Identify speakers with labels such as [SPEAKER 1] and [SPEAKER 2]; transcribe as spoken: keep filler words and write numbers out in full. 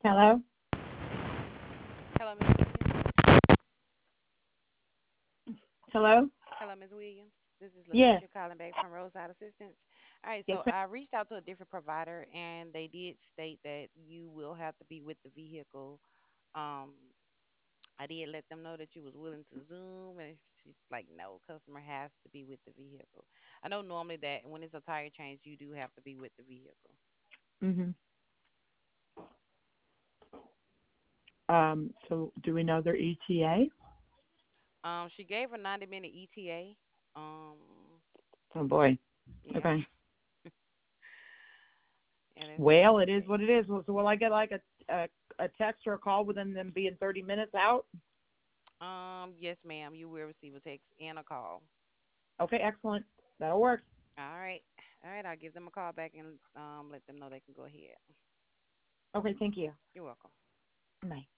[SPEAKER 1] Hello?
[SPEAKER 2] Hello, Miss Williams.
[SPEAKER 1] Hello?
[SPEAKER 2] Hello, Miss Williams. This is
[SPEAKER 1] Yes.
[SPEAKER 2] Lakeisha calling back from Roadside Assistance. All right,
[SPEAKER 1] Yes,
[SPEAKER 2] so
[SPEAKER 1] ma'am.
[SPEAKER 2] I reached out to a different provider, and they did state that you will have to be with the vehicle. Um, I did let them know that you was willing to Zoom, and she's like, no, customer has to be with the vehicle. I know normally that when it's a tire change, you do have to be with the vehicle.
[SPEAKER 1] hmm Um, so do we know their E T A?
[SPEAKER 2] Um, she gave a ninety minute E T A. Um,
[SPEAKER 1] Oh boy.
[SPEAKER 2] yeah,
[SPEAKER 1] Okay.
[SPEAKER 2] yeah, that's what
[SPEAKER 1] Well,
[SPEAKER 2] she
[SPEAKER 1] it is what
[SPEAKER 2] said.
[SPEAKER 1] it is. So will I get like a a, a text or a call within them being thirty minutes out?
[SPEAKER 2] Um, yes, ma'am, you will receive a text and a call.
[SPEAKER 1] Okay, excellent. That'll work.
[SPEAKER 2] All right. All right. I'll give them a call back and um, let them know they can go ahead.
[SPEAKER 1] Okay, thank you.
[SPEAKER 2] You're welcome.
[SPEAKER 1] Bye.